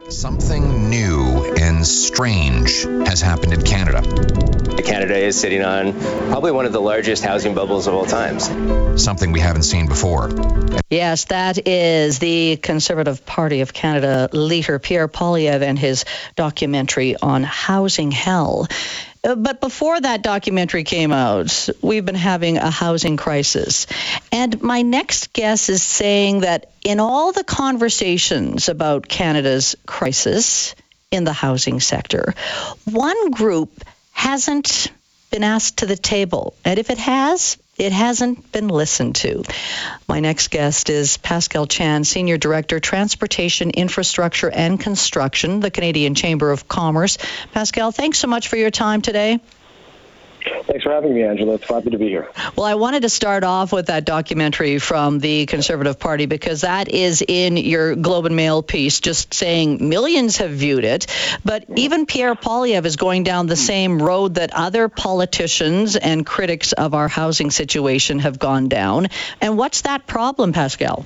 Something new and strange has happened in Canada. Canada is sitting on probably one of the largest housing bubbles of all times. Something we haven't seen before. Yes, that is the Conservative Party of Canada leader, Pierre Poilievre, and his documentary on housing hell. But before that documentary came out, we've been having a housing crisis. And my next guest is saying that in all the conversations about Canada's crisis in the housing sector, one group hasn't been asked to the table. And if it has, it hasn't been listened to. My next guest is Pascal Chan, Senior Director, Transportation, Infrastructure and Construction, the Canadian Chamber of Commerce. Pascal, thanks so much for your time today. Thanks for having me, Angela. It's happy to be here. Well, I wanted to start off with that documentary from the Conservative Party because that is in your Globe and Mail piece, just saying millions have viewed it. But even Pierre Poilievre is going down the same road that other politicians and critics of our housing situation have gone down. And what's that problem, Pascal?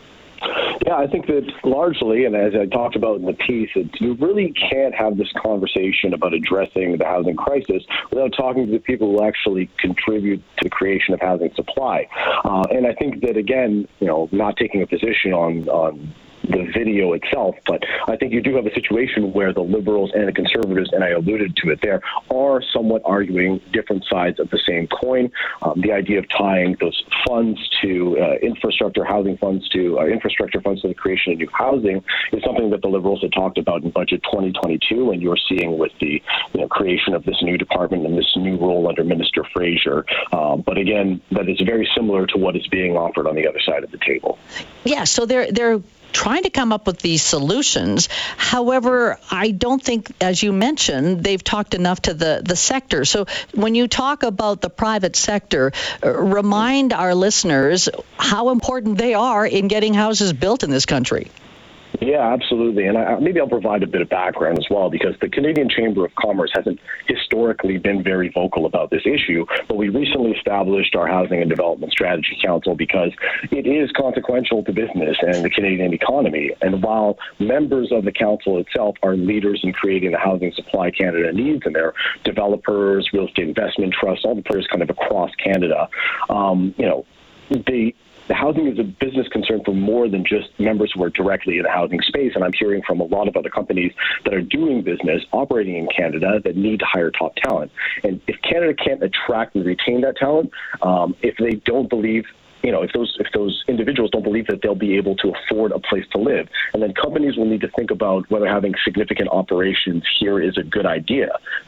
Yeah, I think that largely, and as I talked about in the piece, you really can't have this conversation about addressing the housing crisis without talking to the people who actually contribute to the creation of housing supply. And I think that, again, not taking a position on the video itself, but I think you do have a situation where the Liberals and the Conservatives, and I alluded to it there, are somewhat arguing different sides of the same coin. The idea of tying those funds to infrastructure funds to the creation of new housing is something that the Liberals had talked about in Budget 2022, and you're seeing with the creation of this new department and this new role under Minister Fraser. But again, that is very similar to what is being offered on the other side of the table. Yeah, so they're trying to come up with these solutions. However, I don't think, as you mentioned, they've talked enough to the sector. So when you talk about the private sector, remind our listeners how important they are in getting houses built in this country. Yeah, absolutely. And maybe I'll provide a bit of background as well, because the Canadian Chamber of Commerce hasn't historically been very vocal about this issue, but we recently established our Housing and Development Strategy Council because it is consequential to business and the Canadian economy. And while members of the council itself are leaders in creating the housing supply Canada needs, and they're developers, real estate investment trusts, all the players kind of across Canada, the housing is a business concern for more than just members who are directly in the housing space. And I'm hearing from a lot of other companies that are doing business, operating in Canada, that need to hire top talent. And if Canada can't attract and retain that talent, if they don't believe, if those individuals don't believe that they'll be able to afford a place to live, and then companies will need to think about whether having significant operations here is a good idea.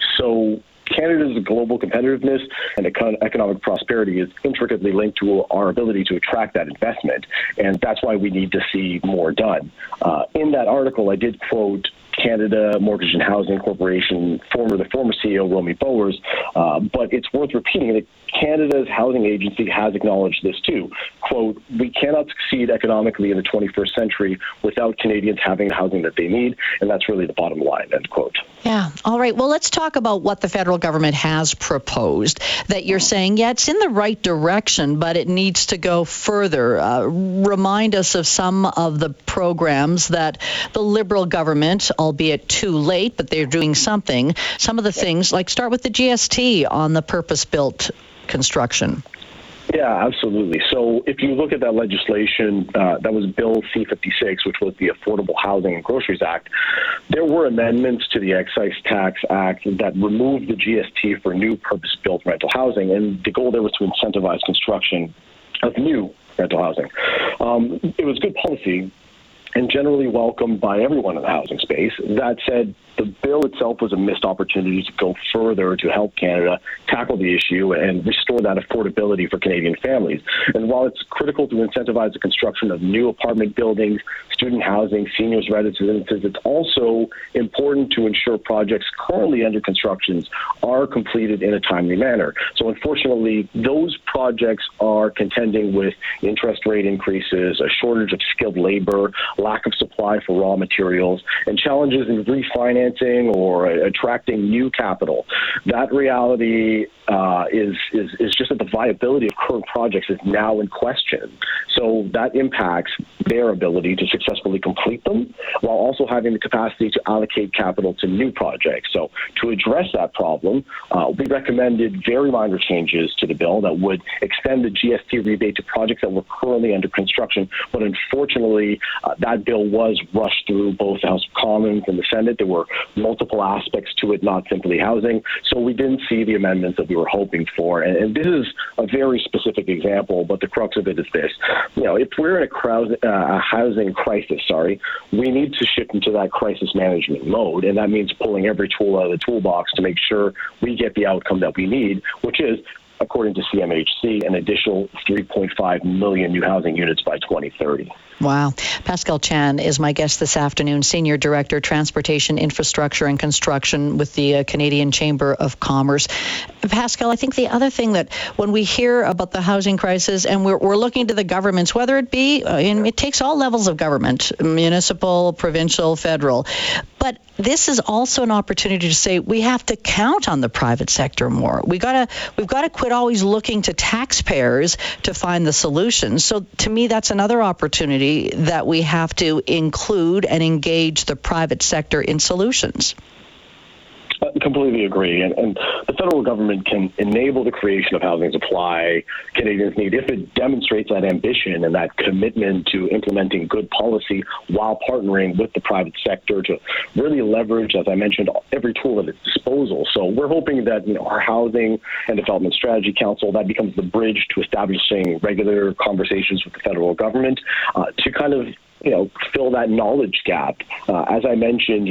So Canada's global competitiveness and economic prosperity is intricately linked to our ability to attract that investment, and that's why we need to see more done. In that article, I did quote Canada Mortgage and Housing Corporation, the former CEO, Romy Bowers, but it's worth repeating that Canada's housing agency has acknowledged this too. Quote, "We cannot succeed economically in the 21st century without Canadians having the housing that they need," and that's really the bottom line, end quote. Yeah. All right. Well, let's talk about what the federal government has proposed that you're saying, yeah, it's in the right direction, but it needs to go further. Remind us of some of the programs that the Liberal government, albeit too late, but they're doing something. Some of the things, like start with the GST on the purpose-built construction. Yeah, absolutely. So if you look at that legislation, that was Bill C-56, which was the Affordable Housing and Groceries Act, there were amendments to the Excise Tax Act that removed the GST for new purpose-built rental housing, and the goal there was to incentivize construction of new rental housing. It was good policy and generally welcomed by everyone in the housing space. That said, the bill itself was a missed opportunity to go further to help Canada tackle the issue and restore that affordability for Canadian families. And while it's critical to incentivize the construction of new apartment buildings, student housing, seniors residences, it's also important to ensure projects currently under construction are completed in a timely manner. So unfortunately, those projects are contending with interest rate increases, a shortage of skilled labor, lack of supply for raw materials, and challenges in refinancing housing or attracting new capital. That reality is just that the viability of current projects is now in question. So that impacts their ability to successfully complete them while also having the capacity to allocate capital to new projects. So to address that problem, we recommended very minor changes to the bill that would extend the GST rebate to projects that were currently under construction. But unfortunately, that bill was rushed through both the House of Commons and the Senate. There were multiple aspects to it, not simply housing. So we didn't see the amendments that we were hoping for. And this is a very specific example, but the crux of it is this. If we're in a housing crisis, we need to shift into that crisis management mode. And that means pulling every tool out of the toolbox to make sure we get the outcome that we need, which is, according to CMHC, an additional 3.5 million new housing units by 2030. Wow. Pascal Chan is my guest this afternoon, Senior Director, Transportation, Infrastructure and Construction with the Canadian Chamber of Commerce. Pascal, I think the other thing that when we hear about the housing crisis and we're looking to the governments, whether it be, it takes all levels of government, municipal, provincial, federal, but this is also an opportunity to say we have to count on the private sector more. We've got to quit always looking to taxpayers to find the solutions. So to me, that's another opportunity that we have to include and engage the private sector in solutions. I completely agree. And the federal government can enable the creation of housing supply Canadians need if it demonstrates that ambition and that commitment to implementing good policy while partnering with the private sector to really leverage, as I mentioned, every tool at its disposal. So we're hoping that our Housing and Development Strategy Council, that becomes the bridge to establishing regular conversations with the federal government to kind of fill that knowledge gap. As I mentioned,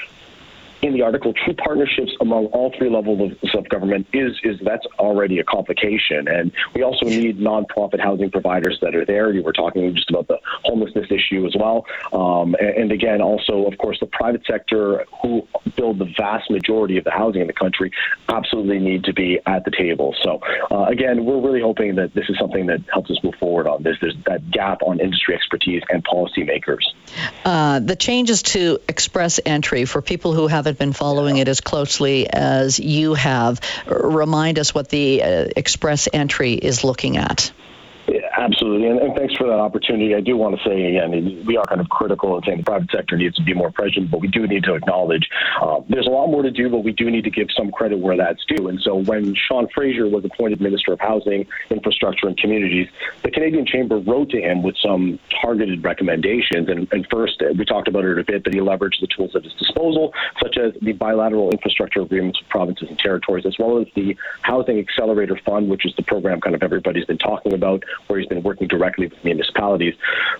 in the article, true partnerships among all three levels of government that's already a complication. And we also need nonprofit housing providers that are there. You were talking just about the homelessness issue as well. And again, also, of course, the private sector, who build the vast majority of the housing in the country, absolutely need to be at the table. So again, we're really hoping that this is something that helps us move forward on this. There's that gap on industry expertise and policymakers. The changes to express entry, for people who haven't been following it as closely as you have, remind us what the express entry is looking at. Absolutely, and thanks for that opportunity. I do want to say, again, we are kind of critical of saying the private sector needs to be more present, but we do need to acknowledge there's a lot more to do, but we do need to give some credit where that's due. And so when Sean Fraser was appointed Minister of Housing, Infrastructure and Communities, the Canadian Chamber wrote to him with some targeted recommendations. And first, we talked about it a bit, but he leveraged the tools at his disposal, such as the bilateral infrastructure agreements with provinces and territories, as well as the Housing Accelerator Fund, which is the program kind of everybody's been talking about, where he's been working directly with municipalities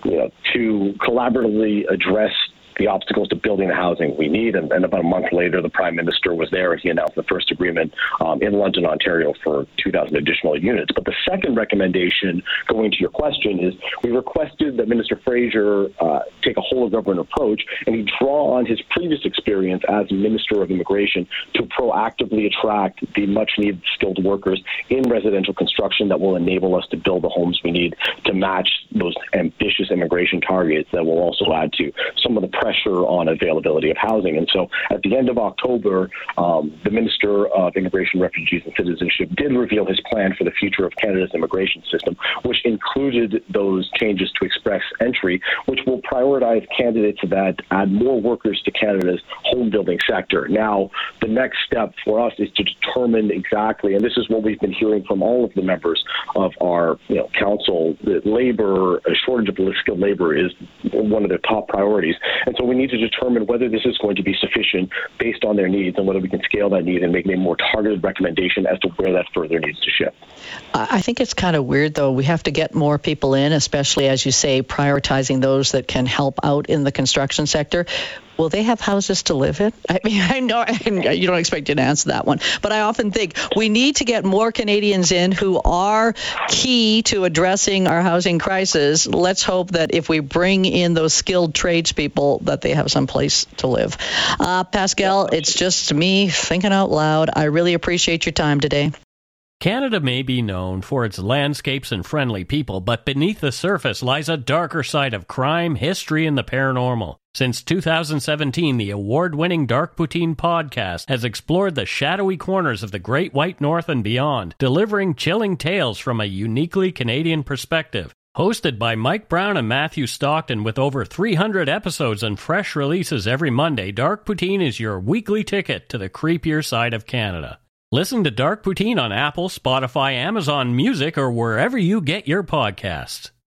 to collaboratively address the obstacles to building the housing we need. And about a month later, the Prime Minister was there and he announced the first agreement in London, Ontario for 2,000 additional units. But the second recommendation, going to your question, is we requested that Minister Fraser take a whole-of-government approach and he draw on his previous experience as Minister of Immigration to proactively attract the much-needed skilled workers in residential construction that will enable us to build the homes we need to match those ambitious immigration targets that will also add to some of the pressure on availability of housing. And so at the end of October, the Minister of Immigration, Refugees and Citizenship did reveal his plan for the future of Canada's immigration system, which included those changes to express entry, which will prioritize candidates that add more workers to Canada's home building sector. Now, the next step for us is to determine exactly, and this is what we've been hearing from all of the members of our council, that labor, a shortage of skilled labor is one of their top priorities. And so we need to determine whether this is going to be sufficient based on their needs and whether we can scale that need and make a more targeted recommendation as to where that further needs to shift. I think it's kind of weird, though. We have to get more people in, especially, as you say, prioritizing those that can help out in the construction sector. Will they have houses to live in? I mean, I know you don't expect you to answer that one, but I often think we need to get more Canadians in who are key to addressing our housing crisis. Let's hope that if we bring in those skilled tradespeople, that they have some place to live. Pascal, it's just me thinking out loud. I really appreciate your time today. Canada may be known for its landscapes and friendly people, but beneath the surface lies a darker side of crime, history, and the paranormal. Since 2017, the award-winning Dark Poutine podcast has explored the shadowy corners of the Great White North and beyond, delivering chilling tales from a uniquely Canadian perspective. Hosted by Mike Brown and Matthew Stockton with over 300 episodes and fresh releases every Monday, Dark Poutine is your weekly ticket to the creepier side of Canada. Listen to Dark Poutine on Apple, Spotify, Amazon Music, or wherever you get your podcasts.